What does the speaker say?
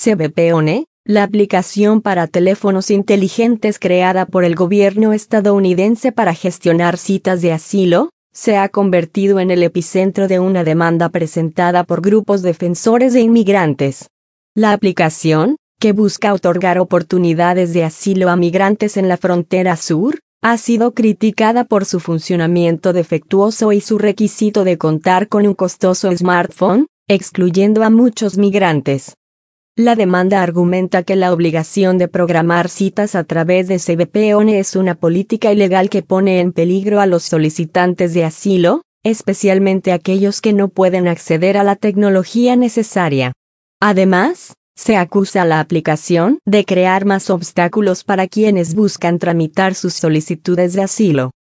CBP-ONE, la aplicación para teléfonos inteligentes creada por el gobierno estadounidense para gestionar citas de asilo, se ha convertido en el epicentro de una demanda presentada por grupos defensores de inmigrantes. La aplicación, que busca otorgar oportunidades de asilo a migrantes en la frontera sur, ha sido criticada por su funcionamiento defectuoso y su requisito de contar con un costoso smartphone, excluyendo a muchos migrantes. La demanda argumenta que la obligación de programar citas a través de CBP-ONE es una política ilegal que pone en peligro a los solicitantes de asilo, especialmente aquellos que no pueden acceder a la tecnología necesaria. Además, se acusa a la aplicación de crear más obstáculos para quienes buscan tramitar sus solicitudes de asilo.